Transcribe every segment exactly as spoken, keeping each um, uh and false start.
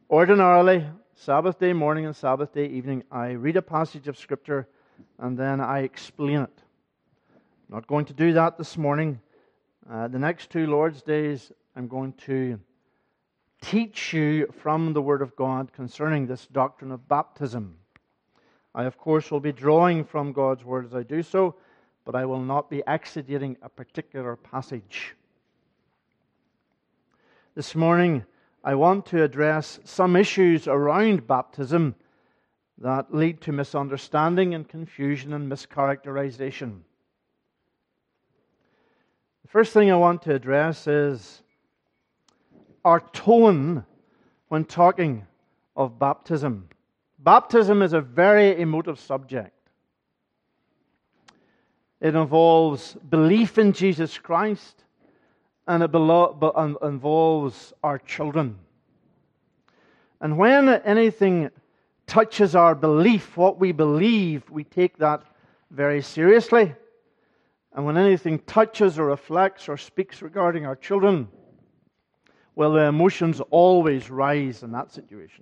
Ordinarily, Sabbath day morning and Sabbath day evening, I read a passage of Scripture and then I explain it. I'm not going to do that this morning. Uh, the next two Lord's days, I'm going to teach you from the Word of God concerning this doctrine of baptism. I, of course, will be drawing from God's Word as I do so, but I will not be exegeting a particular passage. This morning, I want to address some issues around baptism that lead to misunderstanding and confusion and mischaracterization. The first thing I want to address is our tone when talking of baptism. Baptism is a very emotive subject. It involves belief in Jesus Christ, and it involves our children. And when anything touches our belief, what we believe, we take that very seriously. And when anything touches or reflects or speaks regarding our children, well, the emotions always rise in that situation.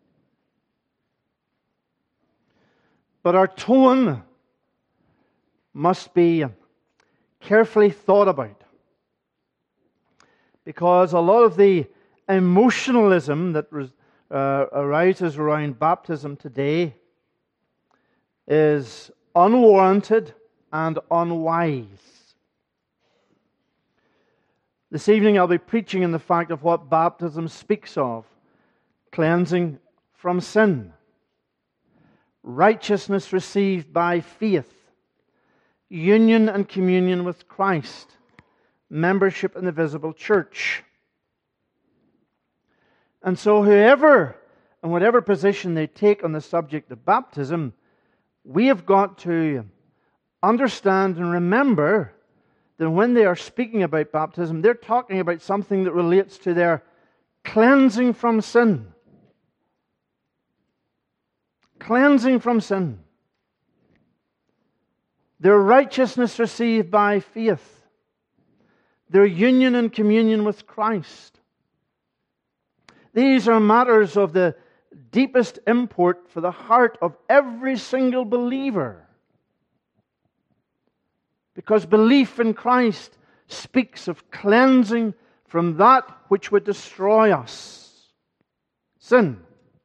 But our tone must be carefully thought about, because a lot of the emotionalism that uh, arises around baptism today is unwarranted and unwise. This evening I'll be preaching on the fact of what baptism speaks of: cleansing from sin, righteousness received by faith, union and communion with Christ, membership in the visible church. And so whoever and whatever position they take on the subject of baptism, we have got to understand and remember that when they are speaking about baptism, they're talking about something that relates to their cleansing from sin. Cleansing from sin. Their righteousness received by faith. Their union and communion with Christ. These are matters of the deepest import for the heart of every single believer. Because belief in Christ speaks of cleansing from that which would destroy us. Sin.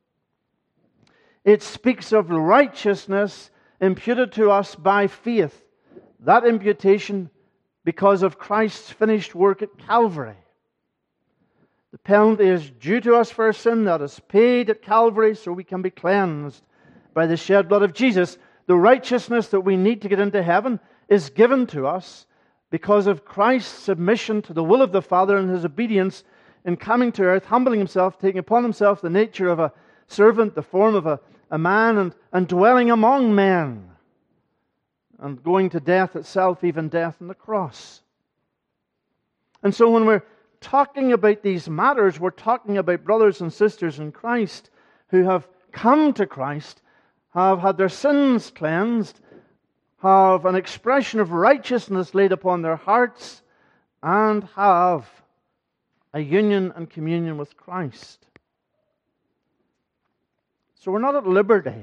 It speaks of righteousness imputed to us by faith. That imputation because of Christ's finished work at Calvary. The penalty is due to us for our sin, that is paid at Calvary so we can be cleansed by the shed blood of Jesus. The righteousness that we need to get into heaven is given to us because of Christ's submission to the will of the Father and His obedience in coming to earth, humbling Himself, taking upon Himself the nature of a servant, the form of a, a man, and, and dwelling among men, and going to death itself, even death on the cross. And so when we're talking about these matters, we're talking about brothers and sisters in Christ who have come to Christ, have had their sins cleansed, have an expression of righteousness laid upon their hearts, and have a union and communion with Christ. So we're not at liberty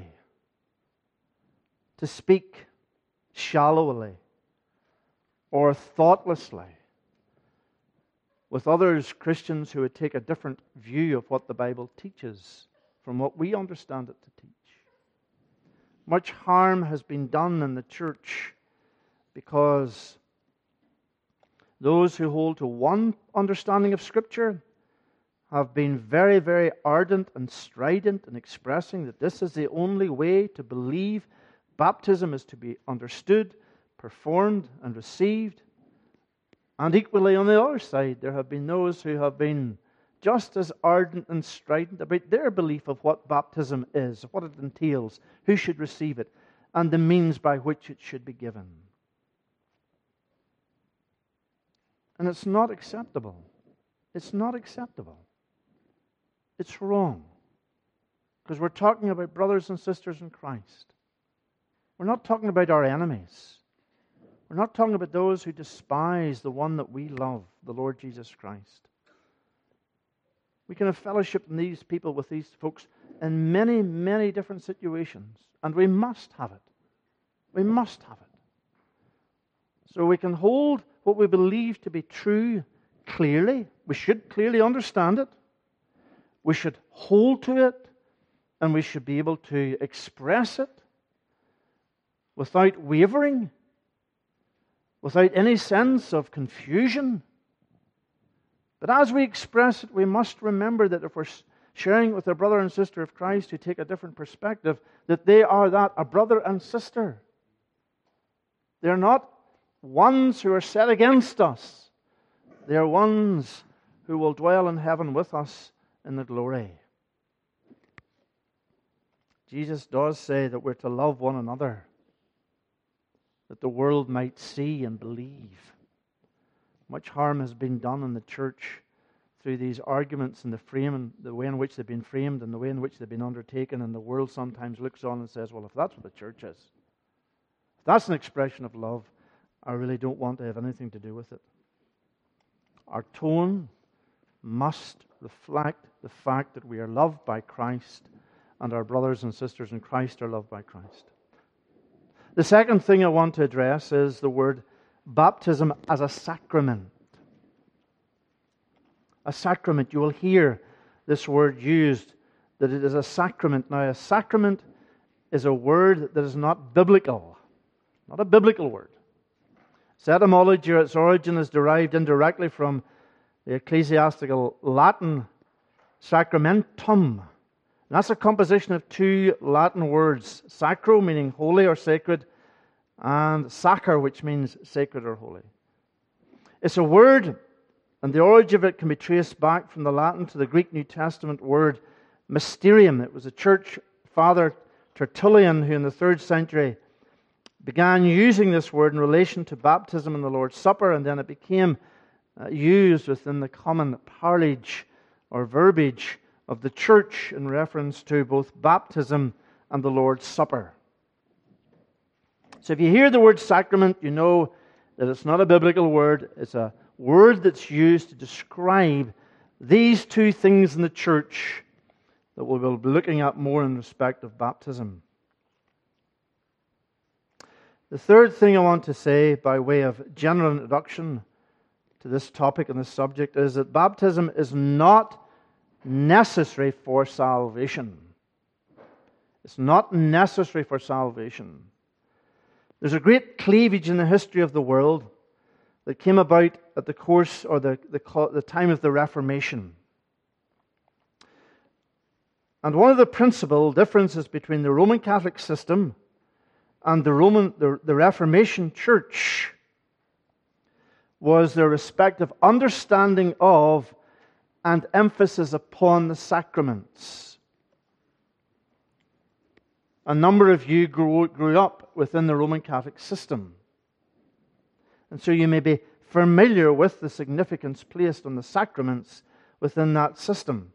to speak shallowly or thoughtlessly with others, Christians, who would take a different view of what the Bible teaches from what we understand it to teach. Much harm has been done in the church because those who hold to one understanding of Scripture have been very, very ardent and strident in expressing that this is the only way to believe baptism is to be understood, performed, and received. And equally on the other side, there have been those who have been just as ardent and strident about their belief of what baptism is, what it entails, who should receive it, and the means by which it should be given. And it's not acceptable. It's not acceptable. It's wrong. Because we're talking about brothers and sisters in Christ. We're not talking about our enemies. We're not talking about those who despise the one that we love, the Lord Jesus Christ. We can have fellowship in these people with these folks in many, many different situations. And we must have it. We must have it. So we can hold what we believe to be true clearly. We should clearly understand it. We should hold to it. And we should be able to express it without wavering, without any sense of confusion. But as we express it, we must remember that if we're sharing with a brother and sister of Christ who take a different perspective, that they are that, a brother and sister. They're not ones who are set against us. They are ones who will dwell in heaven with us in the glory. Jesus does say that we're to love one another, that the world might see and believe. Much harm has been done in the church through these arguments and the frame, the way in which they've been framed and the way in which they've been undertaken, and the world sometimes looks on and says, well, if that's what the church is, if that's an expression of love, I really don't want to have anything to do with it. Our tone must reflect the fact that we are loved by Christ and our brothers and sisters in Christ are loved by Christ. The second thing I want to address is the word baptism as a sacrament. A sacrament. You will hear this word used, that it is a sacrament. Now, a sacrament is a word that is not biblical. Not a biblical word. Its etymology or its origin is derived indirectly from the ecclesiastical Latin sacramentum. And that's a composition of two Latin words, sacro, meaning holy or sacred, and sacer, which means sacred or holy. It's a word, and the origin of it can be traced back from the Latin to the Greek New Testament word mysterium. It was a church father, Tertullian, who in the third century began using this word in relation to baptism and the Lord's Supper, and then it became uh, used within the common parlage or verbiage of the church in reference to both baptism and the Lord's Supper. So if you hear the word sacrament, you know that it's not a biblical word. It's a word that's used to describe these two things in the church that we will be looking at more in respect of baptism. The third thing I want to say by way of general introduction to this topic and this subject is that baptism is not necessary for salvation. It's not necessary for salvation. There's a great cleavage in the history of the world that came about at the course or the, the, the time of the Reformation. And one of the principal differences between the Roman Catholic system and the Roman the, the Reformation Church was their respective understanding of and emphasis upon the sacraments. A number of you grew, grew up within the Roman Catholic system. And so you may be familiar with the significance placed on the sacraments within that system.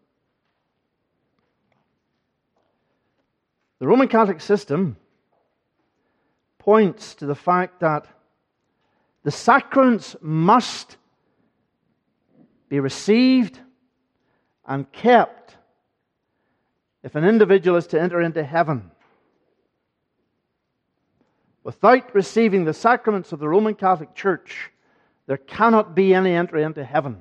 The Roman Catholic system points to the fact that the sacraments must be received and kept if an individual is to enter into heaven. Without receiving the sacraments of the Roman Catholic Church, there cannot be any entry into heaven.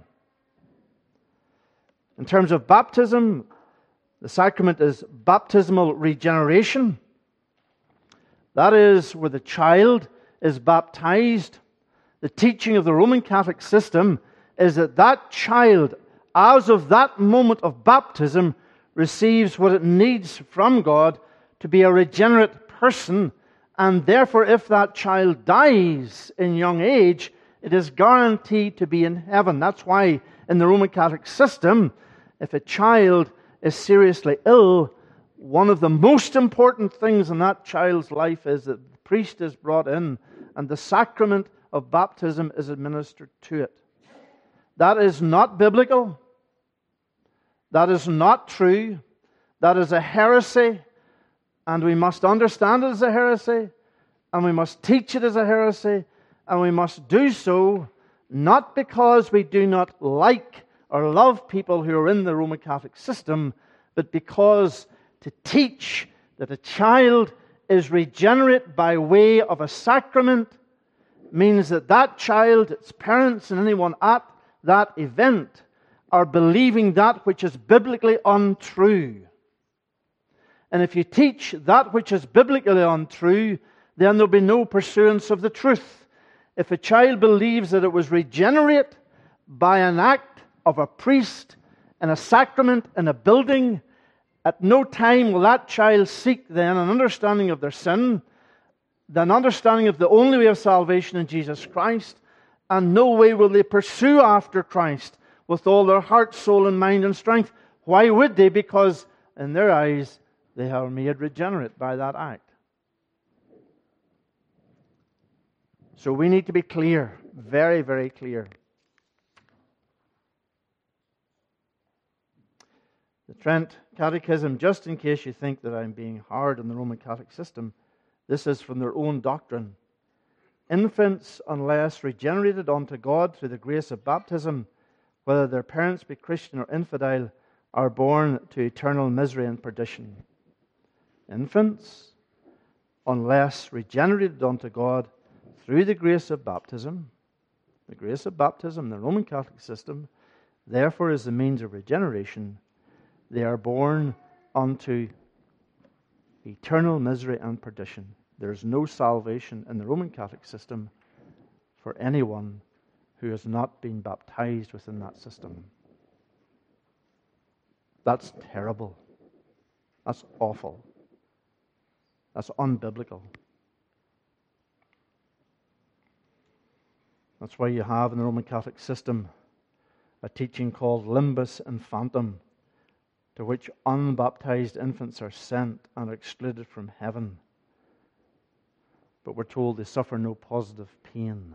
In terms of baptism, the sacrament is baptismal regeneration. That is where the child is baptized. The teaching of the Roman Catholic system is that that child, as of that moment of baptism, receives what it needs from God to be a regenerate person. And therefore, if that child dies in young age, it is guaranteed to be in heaven. That's why in the Roman Catholic system, if a child is seriously ill, one of the most important things in that child's life is that the priest is brought in and the sacrament of baptism is administered to it. That is not biblical. That is not true. That is a heresy. And we must understand it as a heresy, and we must teach it as a heresy, and we must do so not because we do not like or love people who are in the Roman Catholic system, but because to teach that a child is regenerate by way of a sacrament means that that child, its parents, and anyone at that event are believing that which is biblically untrue. And if you teach that which is biblically untrue, then there'll be no pursuance of the truth. If a child believes that it was regenerate by an act of a priest in a sacrament in a building, at no time will that child seek then an understanding of their sin, an understanding of the only way of salvation in Jesus Christ, and no way will they pursue after Christ with all their heart, soul, and mind and strength. Why would they? Because in their eyes, they are made regenerate by that act. So we need to be clear, very, very clear. The Trent Catechism, just in case you think that I'm being hard on the Roman Catholic system, this is from their own doctrine. Infants, unless regenerated unto God through the grace of baptism, whether their parents be Christian or infidel, are born to eternal misery and perdition. Infants, unless regenerated unto God through the grace of baptism, the grace of baptism, the Roman Catholic system, therefore is the means of regeneration, they are born unto eternal misery and perdition. There is no salvation in the Roman Catholic system for anyone who has not been baptized within that system. That's terrible. That's awful. That's unbiblical. That's why you have in the Roman Catholic system a teaching called limbus infantum, to which unbaptized infants are sent and are excluded from heaven. But we're told they suffer no positive pain.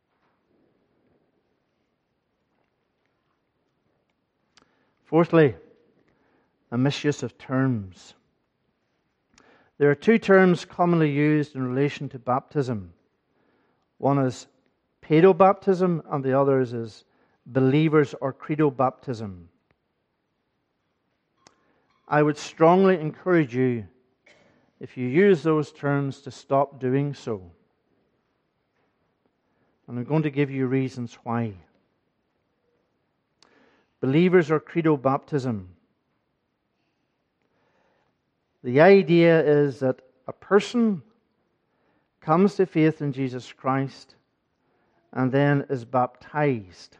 Fourthly, a misuse of terms. There are two terms commonly used in relation to baptism. One is paedobaptism and the other is believers or credo baptism. I would strongly encourage you, if you use those terms, to stop doing so. And I'm going to give you reasons why. Believers or credo baptism. The idea is that a person comes to faith in Jesus Christ and then is baptized.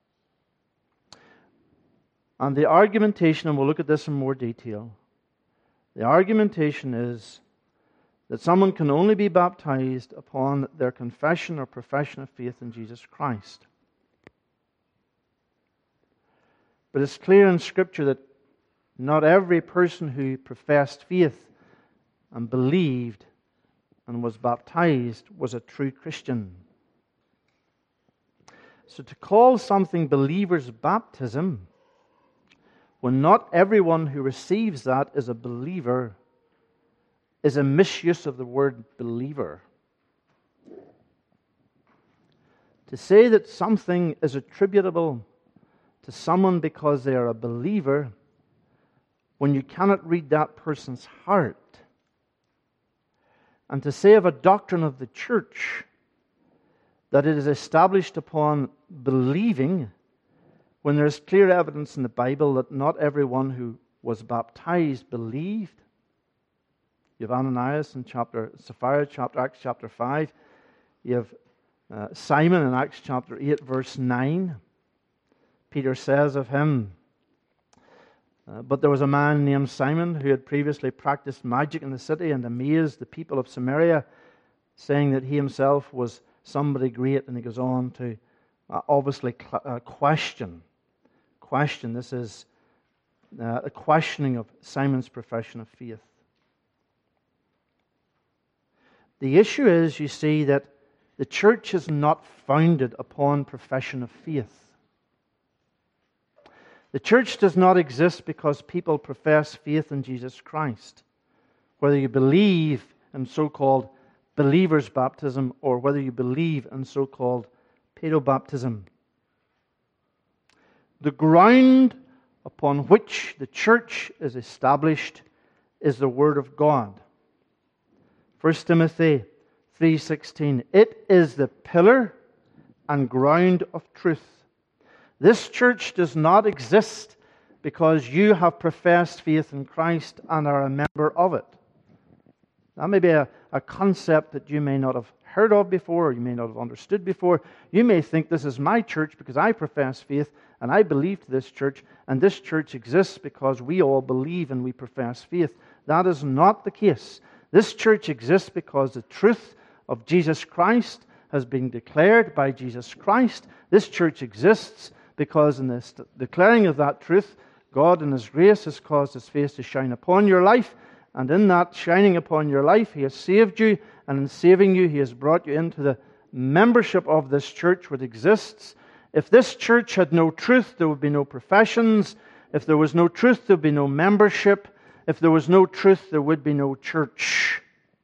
And the argumentation, and we'll look at this in more detail, the argumentation is that someone can only be baptized upon their confession or profession of faith in Jesus Christ. But it's clear in Scripture that not every person who professed faith and believed and was baptized was a true Christian. So to call something believer's baptism, when not everyone who receives that is a believer, is a misuse of the word believer. To say that something is attributable to someone because they are a believer, when you cannot read that person's heart, and to say of a doctrine of the church that it is established upon believing, when there is clear evidence in the Bible that not everyone who was baptized believed. You have Ananias in chapter Sapphira, chapter Acts chapter five. You have uh, Simon in Acts chapter eight, verse nine. Peter says of him, uh, but there was a man named Simon who had previously practiced magic in the city and amazed the people of Samaria, saying that he himself was somebody great. And he goes on to uh, obviously cl- uh, question. Question. This is uh, a questioning of Simon's profession of faith. The issue is, you see, that the church is not founded upon profession of faith. The church does not exist because people profess faith in Jesus Christ. Whether you believe in so-called believer's baptism or whether you believe in so-called paedobaptism. The ground upon which the church is established is the Word of God. First Timothy three sixteen. It is the pillar and ground of truth. This church does not exist because you have professed faith in Christ and are a member of it. That may be a, a concept that you may not have heard of before, or you may not have understood before. You may think this is my church because I profess faith and I believe to this church, and this church exists because we all believe and we profess faith. That is not the case. This church exists because the truth of Jesus Christ has been declared by Jesus Christ. This church exists because in the declaring of that truth, God in His grace has caused His face to shine upon your life, and in that shining upon your life, He has saved you, and in saving you, He has brought you into the membership of this church which exists. If this church had no truth, there would be no professions. If there was no truth, there would be no membership. If there was no truth, there would be no church.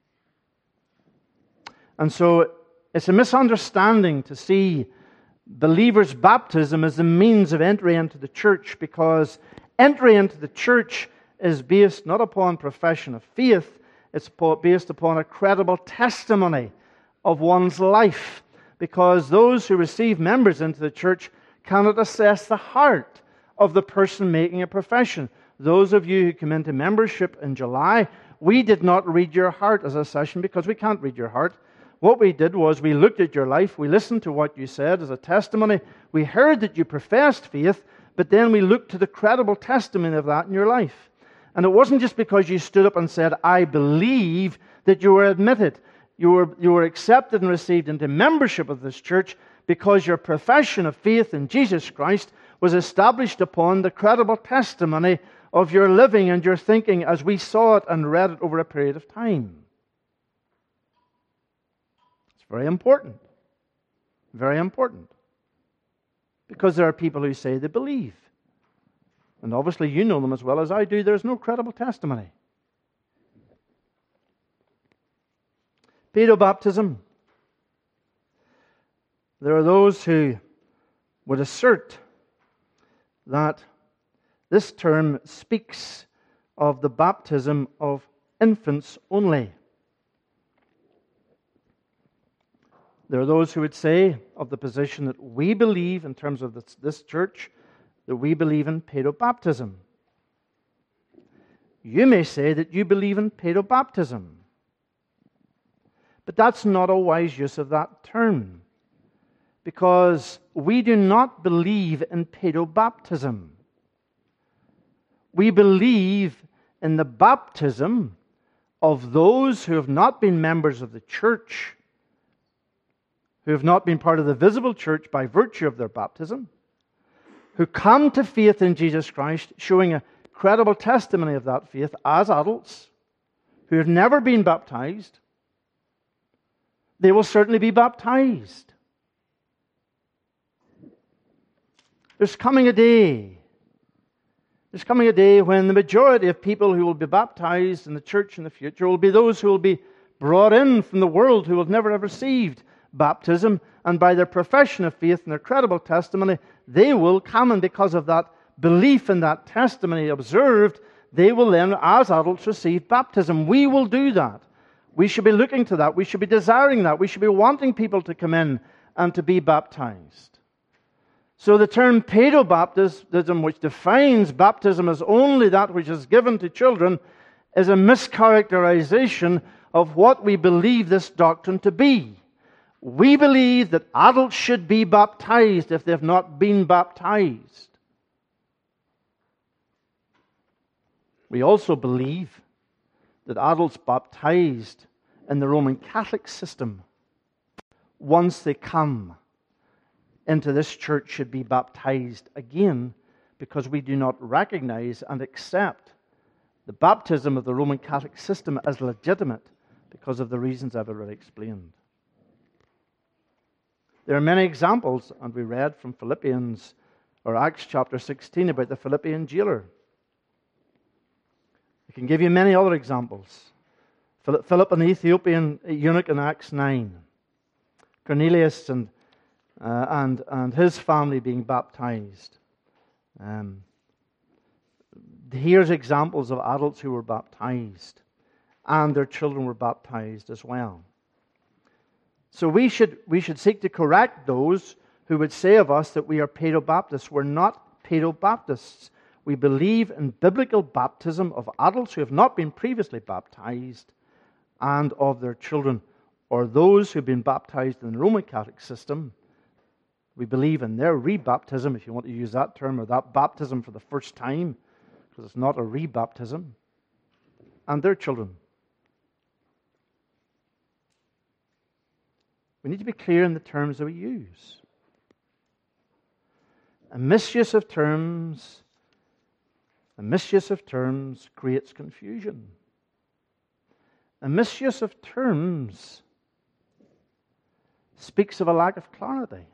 And so it's a misunderstanding to see believers' baptism as the means of entry into the church, because entry into the church is based not upon profession of faith, it's based upon a credible testimony of one's life, because those who receive members into the church cannot assess the heart of the person making a profession. Those of you who come into membership in July, we did not read your heart as a session because we can't read your heart. What we did was we looked at your life, we listened to what you said as a testimony, we heard that you professed faith, but then we looked to the credible testimony of that in your life. And it wasn't just because you stood up and said, I believe, that you were admitted. You were, you were accepted and received into membership of this church because your profession of faith in Jesus Christ was established upon the credible testimony of your living and your thinking as we saw it and read it over a period of time. It's very important. Very important. Because there are people who say they believe. And obviously you know them as well as I do. There's no credible testimony. Pedobaptism. There are those who would assert that this term speaks of the baptism of infants only. There are those who would say of the position that we believe in terms of this, this church, that we believe in pedobaptism. You may say that you believe in pedobaptism. But that's not a wise use of that term, because we do not believe in pedobaptism. We believe in the baptism of those who have not been members of the church, who have not been part of the visible church by virtue of their baptism, who come to faith in Jesus Christ, showing a credible testimony of that faith as adults, who have never been baptized. They will certainly be baptized. There's coming a day. There's coming a day when the majority of people who will be baptized in the church in the future will be those who will be brought in from the world who will never have received baptism, and by their profession of faith and their credible testimony, they will come, and because of that belief and that testimony observed, they will then, as adults, receive baptism. We will do that. We should be looking to that. We should be desiring that. We should be wanting people to come in and to be baptized. So the term pedobaptism, which defines baptism as only that which is given to children, is a mischaracterization of what we believe this doctrine to be. We believe that adults should be baptized if they have not been baptized. We also believe that adults baptized in the Roman Catholic system, once they come into this church, should be baptized again, because we do not recognize and accept the baptism of the Roman Catholic system as legitimate because of the reasons I've already explained. There are many examples, and we read from Philippians or Acts chapter sixteen about the Philippian jailer. I can give you many other examples. Philip, an Ethiopian eunuch in Acts nine. Cornelius and, uh, and, and his family being baptized. Um, here's examples of adults who were baptized, and their children were baptized as well. So we should we should seek to correct those who would say of us that we are paedobaptists. We're not paedobaptists. We believe in biblical baptism of adults who have not been previously baptized and of their children, or those who have been baptized in the Roman Catholic system. We believe in their rebaptism, if you want to use that term, or that baptism for the first time, because it's not a rebaptism, and their children. We need to be clear in the terms that we use. A misuse of terms, a misuse of terms creates confusion. A misuse of terms speaks of a lack of clarity.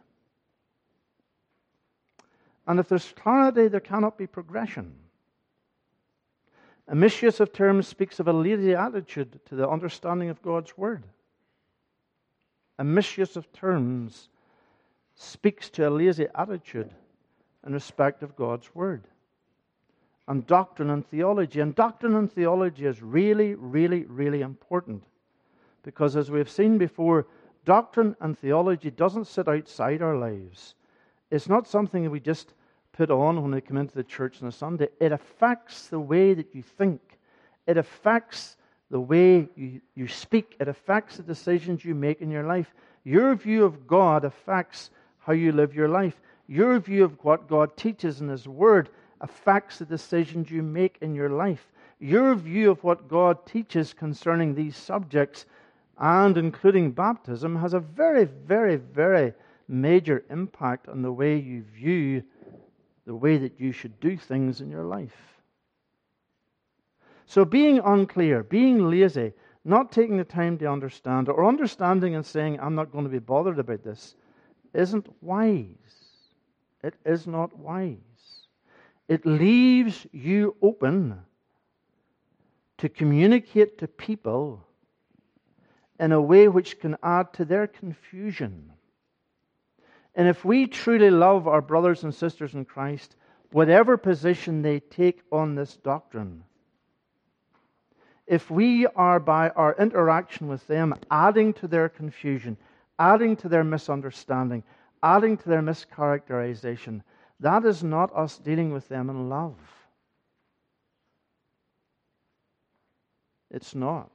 And if there's clarity, there cannot be progression. A misuse of terms speaks of a lazy attitude to the understanding of God's Word. A misuse of terms speaks to a lazy attitude in respect of God's Word. And doctrine and theology. And doctrine and theology is really, really, really important. Because as we've seen before, doctrine and theology doesn't sit outside our lives. It's not something that we just put on when we come into the church on a Sunday. It affects the way that you think. It affects the way you, you speak. It affects the decisions you make in your life. Your view of God affects how you live your life. Your view of what God teaches in His Word affects the decisions you make in your life. Your view of what God teaches concerning these subjects, and including baptism, has a very, very, very major impact on the way you view the way that you should do things in your life. So being unclear, being lazy, not taking the time to understand, or understanding and saying, I'm not going to be bothered about this, isn't wise. It is not wise. It leaves you open to communicate to people in a way which can add to their confusion. And if we truly love our brothers and sisters in Christ, whatever position they take on this doctrine, if we are by our interaction with them adding to their confusion, adding to their misunderstanding, adding to their mischaracterization, that is not us dealing with them in love. It's not.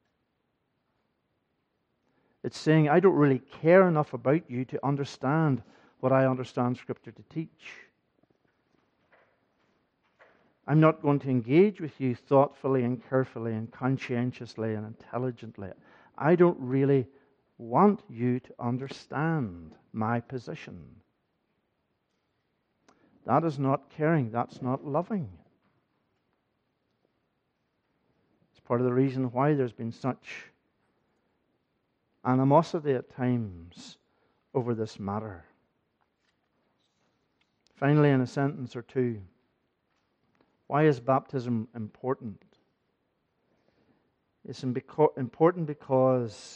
It's saying, I don't really care enough about you to understand what I understand Scripture to teach. I'm not going to engage with you thoughtfully and carefully and conscientiously and intelligently. I don't really want you to understand my position. That is not caring. That's not loving. It's part of the reason why there's been such animosity at times over this matter. Finally, in a sentence or two, why is baptism important? It's important because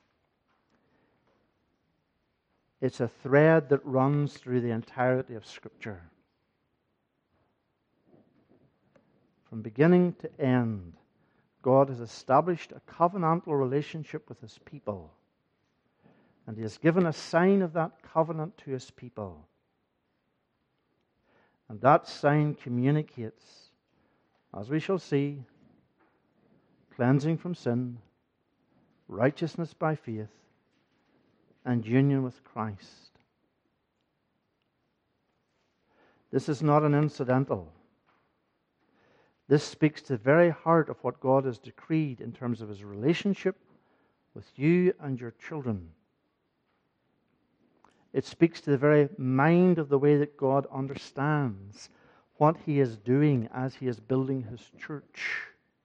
it's a thread that runs through the entirety of Scripture. From beginning to end, God has established a covenantal relationship with His people. And He has given a sign of that covenant to His people. And that sign communicates, as we shall see, cleansing from sin, righteousness by faith, and union with Christ. This is not an incidental. This speaks to the very heart of what God has decreed in terms of His relationship with you and your children. It speaks to the very mind of the way that God understands what He is doing as He is building His church.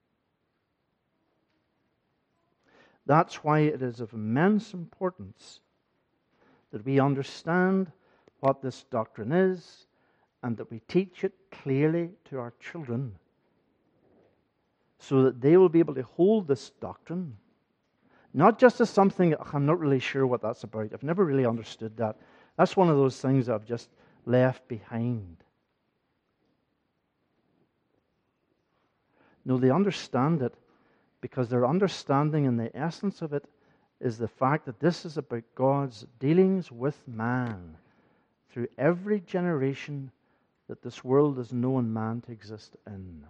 That's why it is of immense importance that we understand what this doctrine is and that we teach it clearly to our children so that they will be able to hold this doctrine not just as something, I'm not really sure what that's about. I've never really understood that. That's one of those things that I've just left behind. No, they understand it because their understanding and the essence of it is the fact that this is about God's dealings with man through every generation that this world has known man to exist in.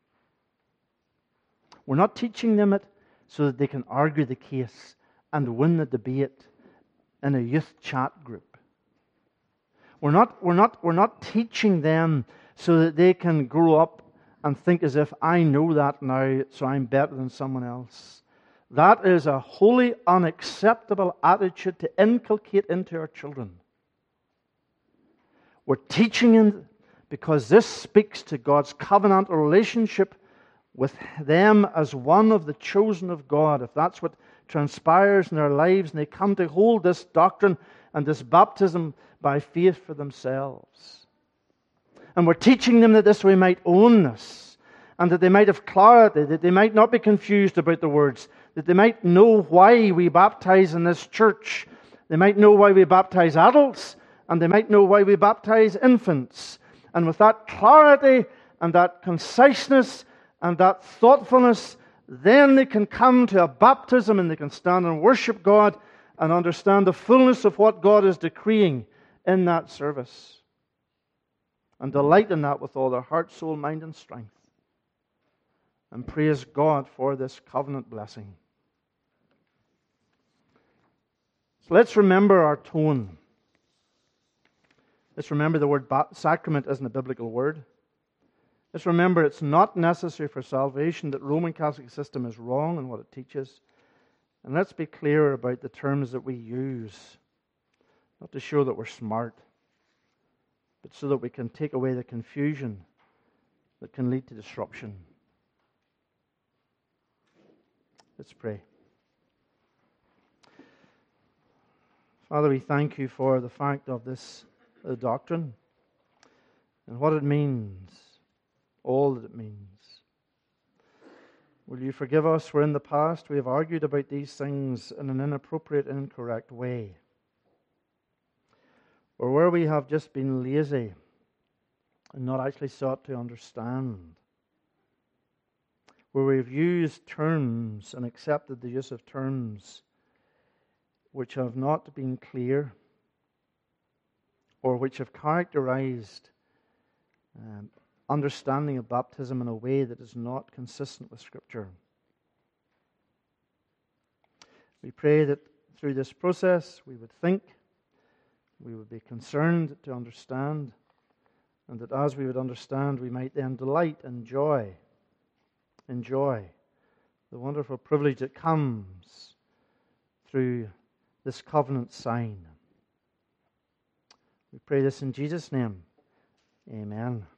We're not teaching them it so that they can argue the case and win the debate in a youth chat group. We're not, we're not, we're not teaching them so that they can grow up and think as if I know that now, so I'm better than someone else. That is a wholly unacceptable attitude to inculcate into our children. We're teaching them because this speaks to God's covenantal relationship with them as one of the chosen of God. If that's what transpires in their lives, and they come to hold this doctrine and this baptism by faith for themselves. And we're teaching them that this way might own this, and that they might have clarity, that they might not be confused about the words, that they might know why we baptize in this church. They might know why we baptize adults, and they might know why we baptize infants. And with that clarity and that conciseness and that thoughtfulness, then they can come to a baptism and they can stand and worship God and understand the fullness of what God is decreeing in that service. And delight in that with all their heart, soul, mind, and strength. And praise God for this covenant blessing. So let's remember our tone. Let's remember the word sacrament isn't a biblical word. Let's remember it's not necessary for salvation, that Roman Catholic system is wrong in what it teaches. And let's be clear about the terms that we use. Not to show that we're smart, but so that we can take away the confusion that can lead to disruption. Let's pray. Father, we thank you for the fact of this uh, doctrine and what it means, all that it means. Will you forgive us where in the past we have argued about these things in an inappropriate, incorrect way, or where we have just been lazy and not actually sought to understand, where we've used terms and accepted the use of terms which have not been clear or which have characterized um, understanding of baptism in a way that is not consistent with Scripture. We pray that through this process we would think, we would be concerned to understand, and that as we would understand we might then delight and joy, enjoy the wonderful privilege that comes through this covenant sign. We pray this in Jesus' name. Amen.